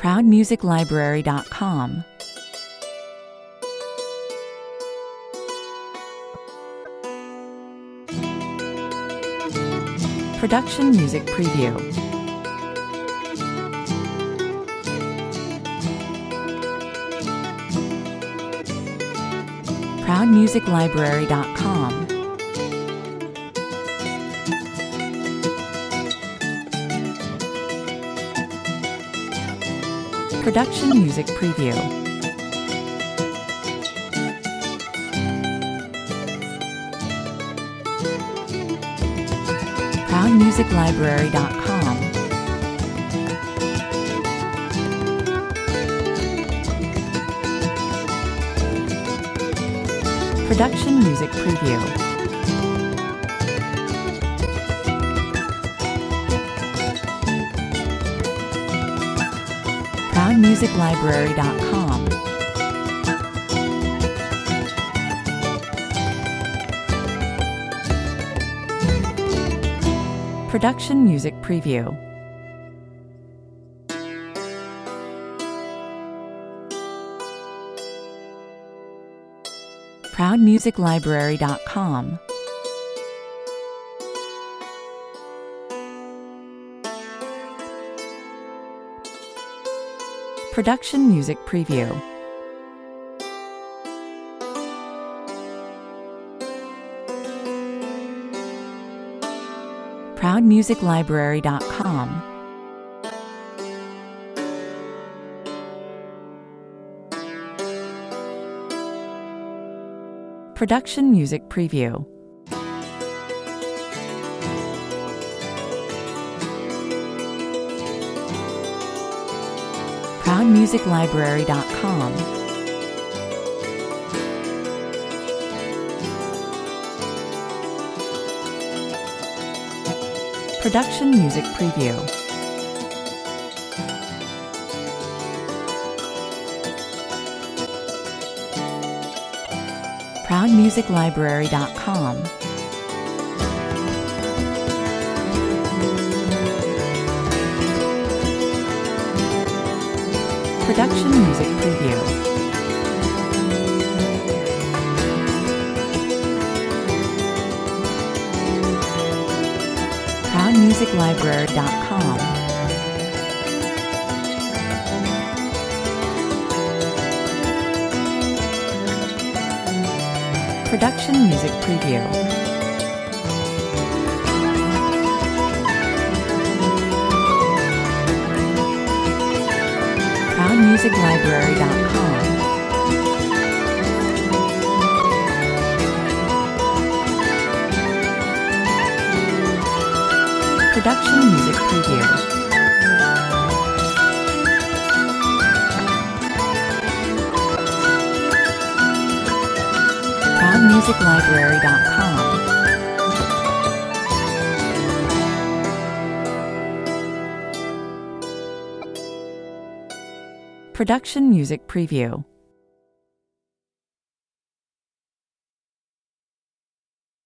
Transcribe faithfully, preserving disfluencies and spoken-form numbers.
proud music library dot com. Production Music Preview. proud music library dot com. Production Music Preview. proud music library dot com. Production Music Preview. proud music library dot com. Production Music Preview. proud music library dot com. Production Music Preview. proud music library dot com. Production Music Preview. proud music library dot com. Production Music Preview. proud music library dot com. Production Music Preview. proud music library dot com. Production Music Preview. proud music library dot com. Production Music Preview. proud music library dot com. Production Music Preview.